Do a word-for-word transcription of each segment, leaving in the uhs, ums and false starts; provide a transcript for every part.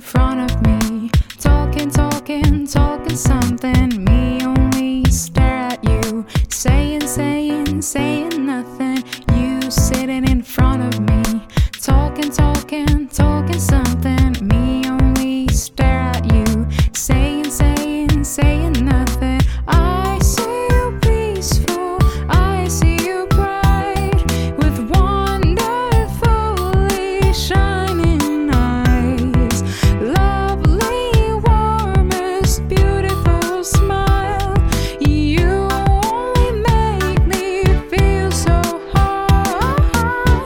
front of me, talking, talking, talking something. Me only stare at you, saying, saying, saying nothing. You sitting in front of me, talking, talking, talking something. Me only stare at you, saying, saying, saying nothing. I see you peaceful, I see you bright, with wonderfully shining eyes, lovely, warmest, beautiful smile. You only make me feel so high.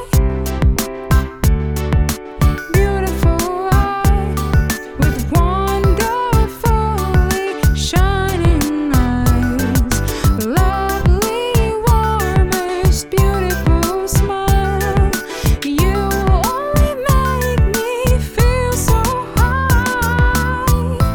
Beautiful eyes, with wonderfully shining eyes, lovely, warmest, beautiful smile. You only make me feel so high.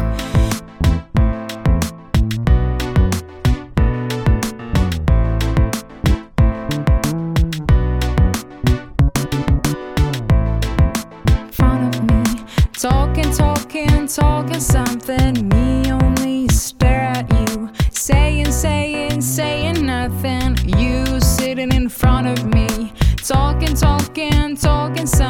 Front of me, talking, talking, talking something. Me only stare at you, saying, saying, saying nothing. You sitting in front of me, talking, talking, talking something.